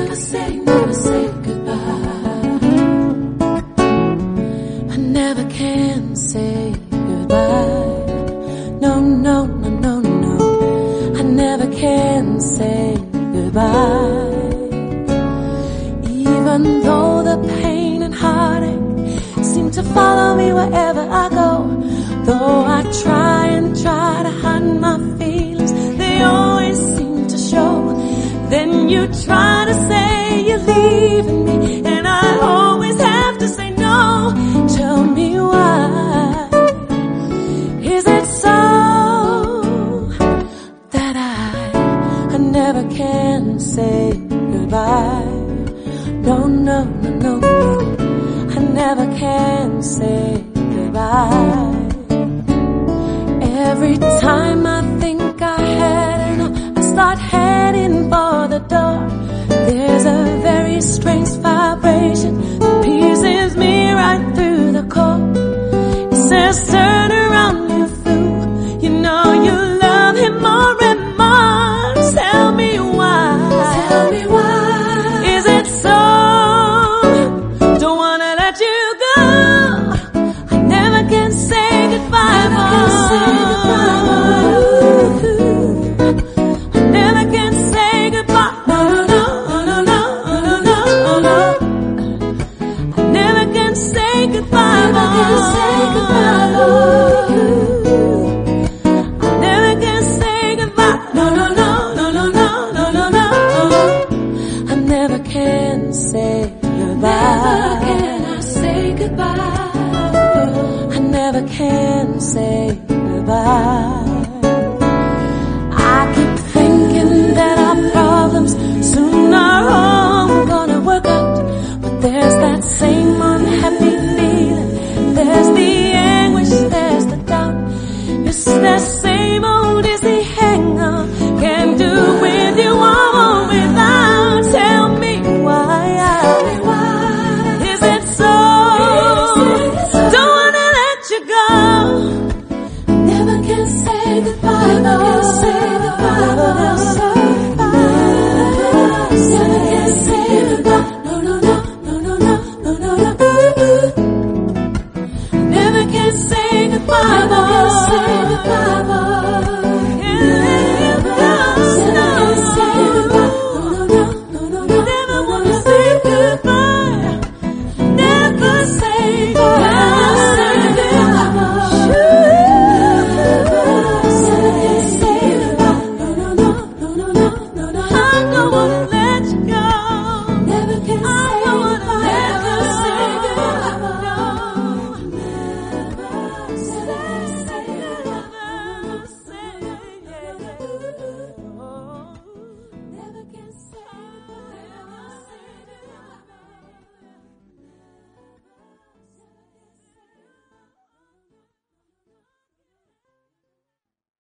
never say goodbye. I never can say goodbye. No, no, no, no, no. I never can say goodbye. Even though the pain and heartache seem to follow me wherever I go, though I try and try to hide my feelings, they always seem to show. Then you try to say you're leaving me, and I always have to say no. Tell me why. Is it so that I never can say goodbye? No, no, no, no, no. I never can say goodbye. Every time I think I had enough, I start heading for the door. There's a very strange vibration that pierces me right through the core. It says turn around, you fool. You know you love him more and more. Tell me why. Tell me why. Is it so? Don't wanna let you go. I never can say goodbye. Can say goodbye. I keep thinking that our problems soon are all gonna work out, but there's that same unhappy feeling, there's the anguish, there's the doubt. It's that same old dizzy hang-on, can't do with you or without. Tell me why. Is it so? Don't wanna let you go. Never can say goodbye. Never can say goodbye. Never can say goodbye. No, no, no, no, no, no, no, no, no. Never can say goodbye. Never can say goodbye. Never can say goodbye. No, no, no, no, no. Never wanna say goodbye. Never say goodbye. I don't wanna let